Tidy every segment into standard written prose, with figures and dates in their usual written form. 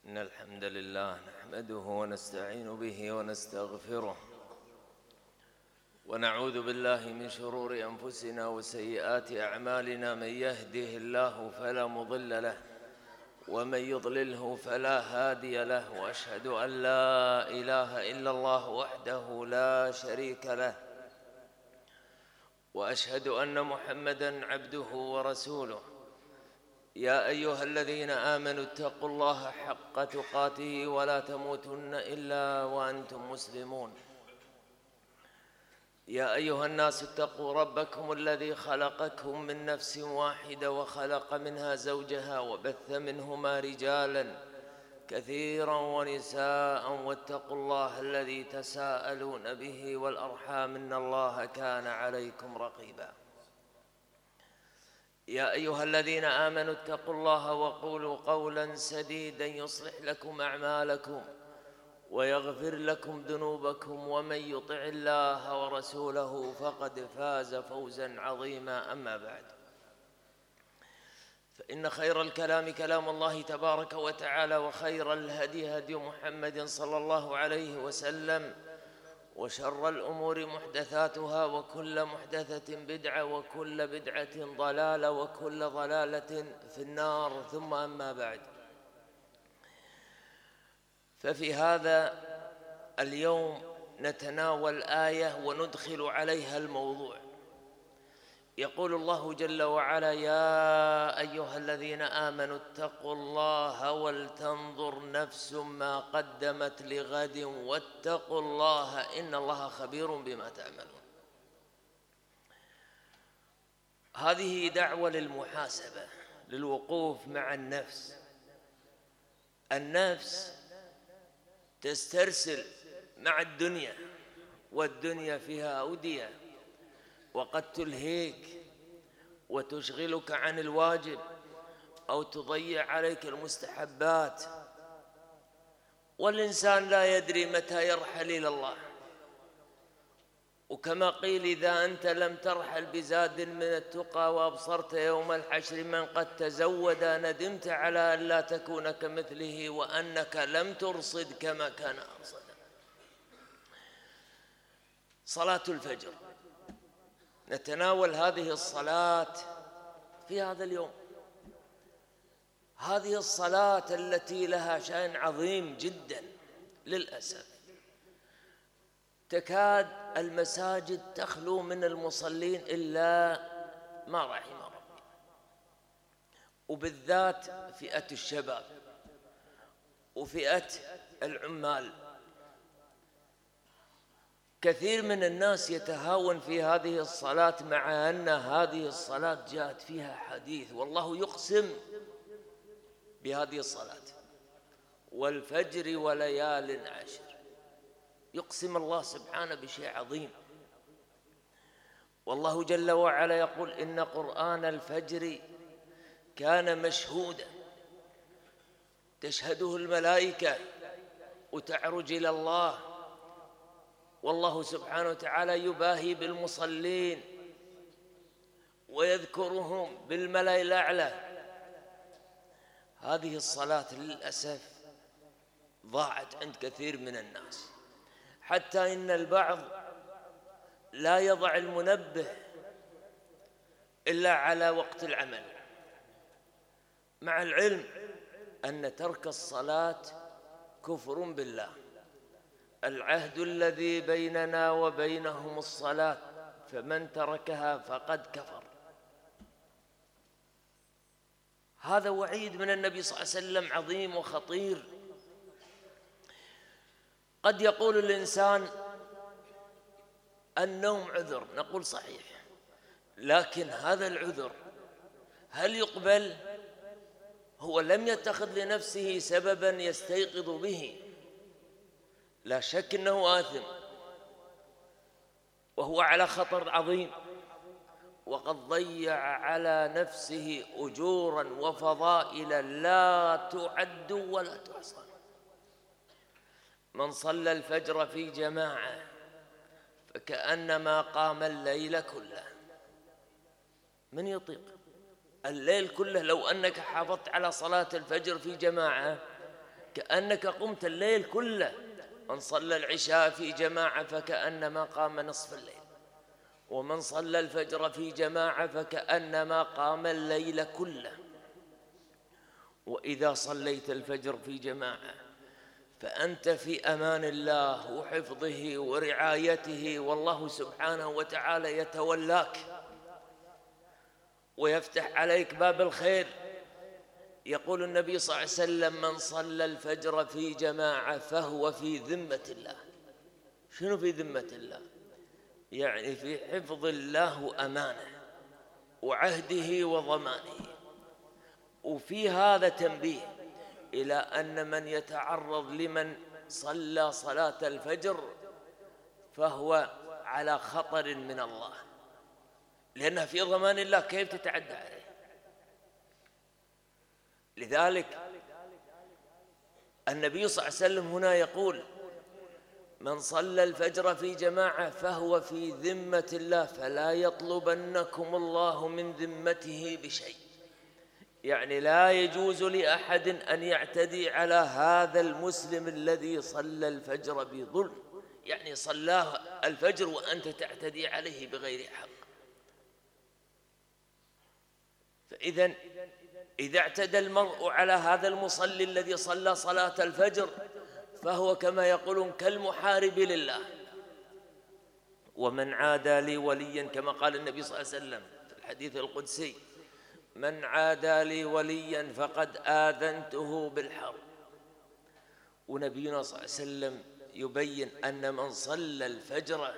إن الحمد لله نحمده ونستعين به ونستغفره ونعوذ بالله من شرور أنفسنا وسيئات أعمالنا. من يهده الله فلا مضل له ومن يضلله فلا هادي له، وأشهد أن لا إله إلا الله وحده لا شريك له، وأشهد أن محمدًا عبده ورسوله. يا أيها الذين آمنوا اتقوا الله حق تقاته ولا تموتن إلا وأنتم مسلمون. يا أيها الناس اتقوا ربكم الذي خلقكم من نفس واحدة وخلق منها زوجها وبث منهما رجالا كثيرا ونساء، واتقوا الله الذي تساءلون به والأرحام إن الله كان عليكم رقيبا. يا أيها الذين آمنوا اتقوا الله وقولوا قولا سديدا يصلح لكم أعمالكم ويغفر لكم ذنوبكم، ومن يطع الله ورسوله فقد فاز فوزا عظيما. أما بعد، فإن خير الكلام كلام الله تبارك وتعالى، وخير الهدي هدي محمد صلى الله عليه وسلم، وشر الأمور محدثاتها، وكل محدثة بدعة، وكل بدعة ضلالة، وكل ضلالة في النار. ثم أما بعد، ففي هذا اليوم نتناول آية وندخل عليها الموضوع. يقول الله جل وعلا: يا أيها الذين آمنوا اتقوا الله ولتنظر نفس ما قدمت لغد واتقوا الله إن الله خبير بما تعملون. هذه دعوة للمحاسبة، للوقوف مع النفس. النفس تسترسل مع الدنيا، والدنيا فيها أودية، وقد تلهيك وتشغلك عن الواجب أو تضيع عليك المستحبات، والإنسان لا يدري متى يرحل إلى الله. وكما قيل: إذا أنت لم ترحل بزاد من التقى وأبصرت يوم الحشر من قد تزود، ندمت على أن لا تكون كمثله وأنك لم ترصد كما كان أرصدا. صلاة الفجر، نتناول هذه الصلاة في هذا اليوم. هذه الصلاة التي لها شأن عظيم جدا. للأسف تكاد المساجد تخلو من المصلين إلا ما رحم ربي، وبالذات فئة الشباب وفئة العمال. كثير من الناس يتهاون في هذه الصلاة، مع أن هذه الصلاة جاءت فيها حديث، والله يقسم بهذه الصلاة: والفجر وليال عشر. يقسم الله سبحانه بشيء عظيم. والله جل وعلا يقول: إن قرآن الفجر كان مشهودا، تشهده الملائكة وتعرج إلى الله، والله سبحانه وتعالى يباهي بالمصلين ويذكرهم بالملأ الأعلى. هذه الصلاة للأسف ضاعت عند كثير من الناس، حتى إن البعض لا يضع المنبه إلا على وقت العمل، مع العلم أن ترك الصلاة كفر بالله. العهد الذي بيننا وبينهم الصلاة، فمن تركها فقد كفر. هذا وعيد من النبي صلى الله عليه وسلم عظيم وخطير. قد يقول الإنسان: النوم عذر. نقول: صحيح، لكن هذا العذر هل يقبل؟ هو لم يتخذ لنفسه سببا يستيقظ به، لا شك أنه آثم وهو على خطر عظيم، وقد ضيع على نفسه أجورا وفضائل لا تعد ولا تحصى. من صلى الفجر في جماعة فكأنما قام الليل كله. من يطيق الليل كله؟ لو أنك حافظت على صلاة الفجر في جماعة كأنك قمت الليل كله. من صلى العشاء في جماعة فكأنما قام نصف الليل، ومن صلى الفجر في جماعة فكأنما قام الليل كله. وإذا صليت الفجر في جماعة فأنت في أمان الله وحفظه ورعايته، والله سبحانه وتعالى يتولاك ويفتح عليك باب الخير. يقول النبي صلى الله عليه وسلم: من صلى الفجر في جماعة فهو في ذمة الله. شنو في ذمة الله؟ يعني في حفظ الله وأمانه وعهده وضمانه. وفي هذا تنبيه إلى أن من يتعرض لمن صلى صلاة الفجر فهو على خطر من الله، لأنها في ضمان الله، كيف تتعدى عليه؟ لذلك النبي صلى الله عليه وسلم هنا يقول: من صلى الفجر في جماعة فهو في ذمة الله فلا يطلبنكم الله من ذمته بشيء. يعني لا يجوز لأحد أن يعتدي على هذا المسلم الذي صلى الفجر بظلم، يعني صلاه الفجر وأنت تعتدي عليه بغير حق. فإذا إذا اعتدى المرء على هذا المصلي الذي صلى صلاة الفجر فهو كما يقولون كالمحارب لله. ومن عادى لي وليا، كما قال النبي صلى الله عليه وسلم في الحديث القدسي: من عادى لي وليا فقد آذنته بالحرب. ونبينا صلى الله عليه وسلم يبين أن من صلى الفجر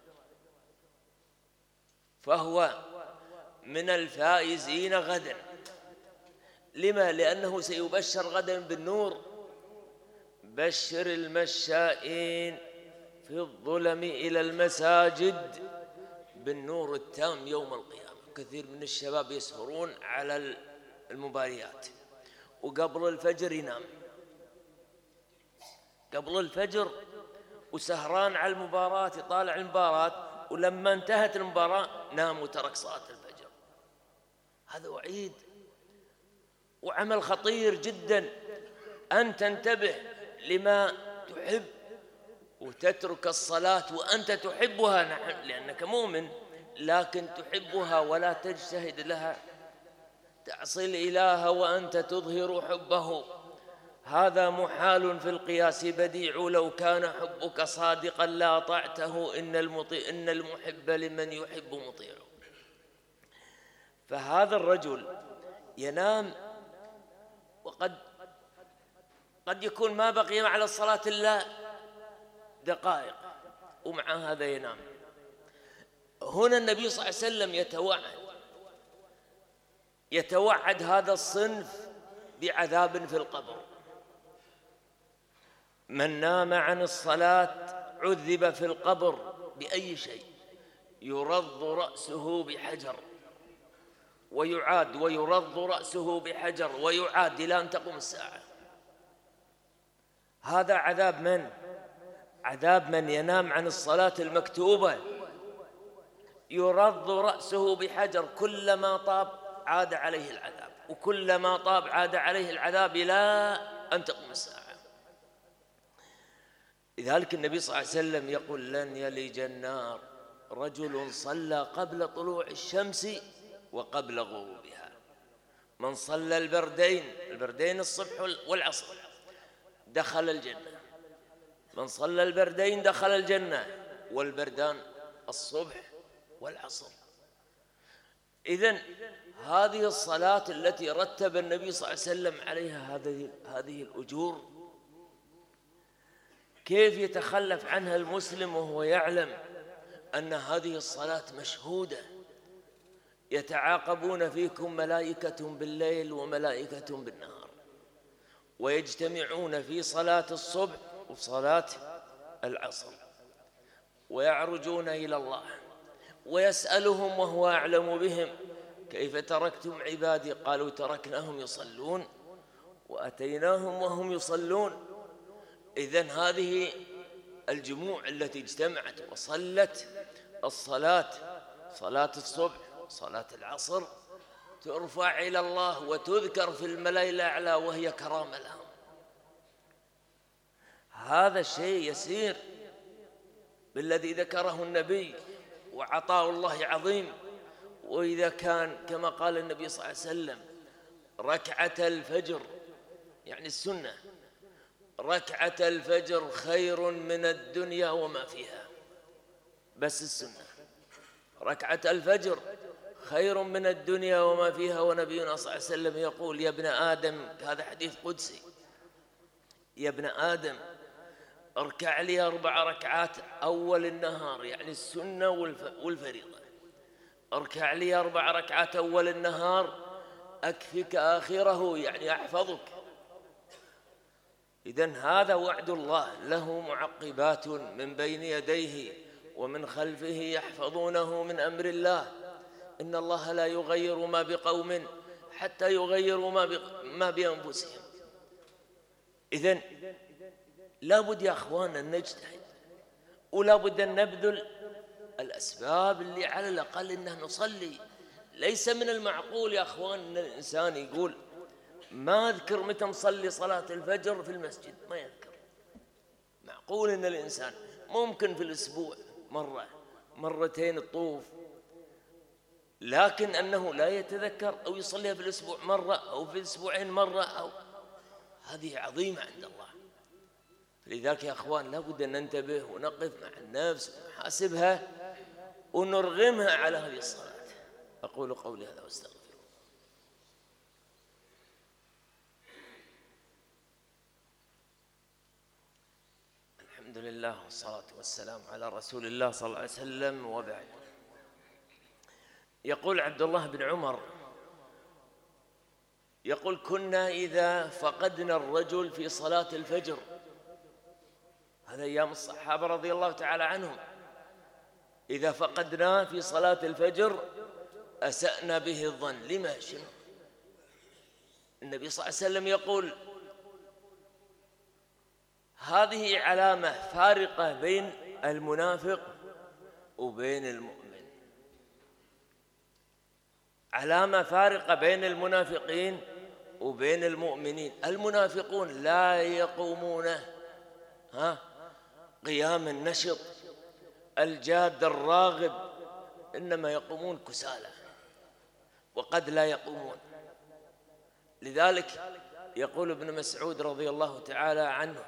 فهو من الفائزين غدا. لما؟ لأنه سيبشر غدا بالنور: بشر المشائين في الظلم إلى المساجد بالنور التام يوم القيامة. كثير من الشباب يسهرون على المباريات وقبل الفجر ينام، قبل الفجر وسهران على المباراة، يطالع المباراة، ولما انتهت المباراة نام وترك صلاة الفجر. هذا وعيد وعمل خطير جدا. أن تنتبه لما تحب وتترك الصلاة وأنت تحبها، نعم لأنك مؤمن، لكن تحبها ولا تجتهد لها. تعصي الإله وأنت تظهر حبه، هذا محال في القياس بديع. لو كان حبك صادقا لاطعته، إن المحب لمن يحب مطيع. فهذا الرجل ينام وقد يكون ما بقي على الصلاة إلا دقائق، ومع هذا ينام. هنا النبي صلى الله عليه وسلم يتوعد هذا الصنف بعذاب في القبر. من نام عن الصلاة عذب في القبر بأي شيء؟ يرض رأسه بحجر ويعاد، ويرض رأسه بحجر ويعاد إلى أن تقوم الساعة. هذا عذاب من؟ عذاب من ينام عن الصلاة المكتوبة. يرض رأسه بحجر، كلما طاب عاد عليه العذاب، وكلما طاب عاد عليه العذاب إلى أن تقوم الساعة. لذلك النبي صلى الله عليه وسلم يقول: لن يلج النار رجل صلى قبل طلوع الشمس وقبل غروبها. من صلى البردين الصبح والعصر دخل الجنة. من صلى البردين دخل الجنة، والبردان الصبح والعصر. إذن هذه الصلاة التي رتب النبي صلى الله عليه وسلم عليها هذه الأجور، كيف يتخلف عنها المسلم وهو يعلم أن هذه الصلاة مشهودة؟ يتعاقبون فيكم ملائكة بالليل وملائكة بالنهار، ويجتمعون في صلاة الصبح وصلاة العصر، ويعرجون إلى الله ويسألهم وهو أعلم بهم: كيف تركتم عبادي؟ قالوا: تركناهم يصلون وأتيناهم وهم يصلون. إذن هذه الجموع التي اجتمعت وصلت الصلاة، صلاة الصبح صلاة العصر، ترفع إلى الله وتذكر في الملأ الأعلى وهي كرامة لهم. هذا الشيء يسير بالذي ذكره النبي، وعطاء الله عظيم. وإذا كان كما قال النبي صلى الله عليه وسلم ركعة الفجر، يعني السنة، ركعة الفجر خير من الدنيا وما فيها، بس السنة، ركعة الفجر خير من الدنيا وما فيها. ونبينا صلى الله عليه وسلم يقول: يا ابن آدم، هذا حديث قدسي، يا ابن آدم اركع لي 4 ركعات أول النهار، يعني السنة والفريضة، اركع لي 4 ركعات أول النهار أكفك آخره، يعني أحفظك. إذن هذا وعد الله، له معقبات من بين يديه ومن خلفه يحفظونه من أمر الله. إن الله لا يغير ما بقوم حتى يغيروا ما بأنفسهم. إذن لا بد يا أخواننا أن نجتهد، ولا بد أن نبذل الأسباب اللي على الأقل إنه نصلي. ليس من المعقول يا أخوان أن الإنسان يقول ما أذكر متى مصلي صلاة الفجر في المسجد، ما يذكر. معقول أن الإنسان ممكن في الأسبوع مرة مرتين الطوف، لكن أنه لا يتذكر أو يصليها في الأسبوع مرة أو في الأسبوعين مرة، أو هذه عظيمة عند الله. لذلك يا أخوان لا بد أن ننتبه ونقف مع النفس ونحاسبها ونرغمها على هذه الصلاة. أقول قولي هذا واستغفر. الحمد لله والصلاة والسلام على رسول الله صلى الله عليه وسلم، وبعد. يقول عبد الله بن عمر، يقول: كنا إذا فقدنا الرجل في صلاة الفجر، هذا أيام الصحابة رضي الله تعالى عنهم، إذا فقدناه في صلاة الفجر أسأنا به الظن. لما؟ شنو؟ النبي صلى الله عليه وسلم يقول: هذه علامة فارقة بين المنافق وبين المؤمن، علامة فارقة بين المنافقين وبين المؤمنين. المنافقون لا يقومون قيام النشط الجاد الراغب، إنما يقومون كسالى وقد لا يقومون. لذلك يقول ابن مسعود رضي الله تعالى عنه: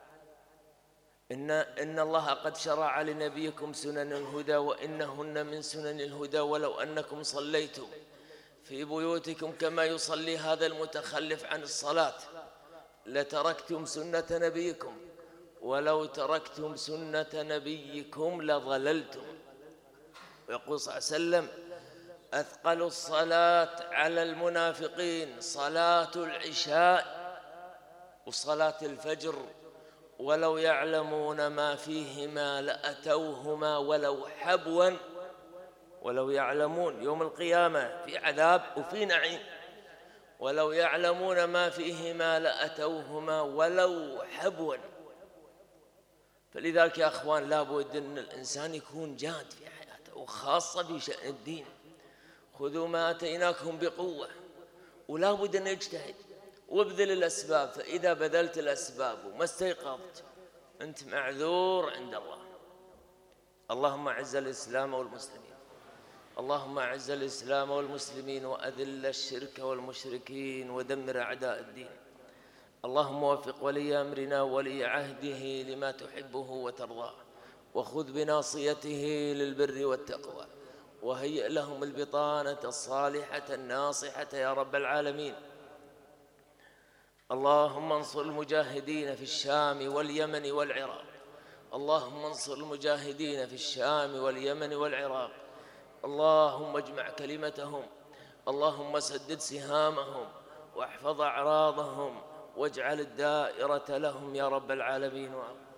إن الله قد شرع لنبيكم سنن الهدى، وإنهن من سنن الهدى، ولو أنكم صليتم في بيوتكم كما يصلي هذا المتخلف عن الصلاة لتركتم سنة نبيكم، ولو تركتم سنة نبيكم لضللتم. ويقول صلى الله عليه وسلم: أثقل الصلاة على المنافقين صلاة العشاء وصلاة الفجر، ولو يعلمون ما فيهما لأتوهما ولو حبوا. ولو يعلمون يوم القيامة في عذاب وفي نعيم، ولو يعلمون ما فيهما لأتوهما ولو حبوا. فلذلك يا أخوان لا بد أن الإنسان يكون جاد في حياته، وخاصة في شأن الدين. خذوا ما آتيناكم بقوة، ولا بد أن يجتهد وابذل الأسباب. فإذا بذلت الأسباب وما استيقظت أنت معذور عند الله. اللهم أعز الإسلام والمسلمين، اللهم أعز الإسلام والمسلمين، وأذل الشرك والمشركين، ودمر أعداء الدين. اللهم وفق ولي أمرنا ولي عهده لما تحبه وترضاه، وخذ بناصيته للبر والتقوى، وهيئ لهم البطانة الصالحة الناصحة يا رب العالمين. اللهم انصر المجاهدين في الشام واليمن والعراق، اللهم انصر المجاهدين في الشام واليمن والعراق. اللهم اجمع كلمتهم، اللهم سدد سهامهم، واحفظ أعراضهم، واجعل الدائرة لهم يا رب العالمين.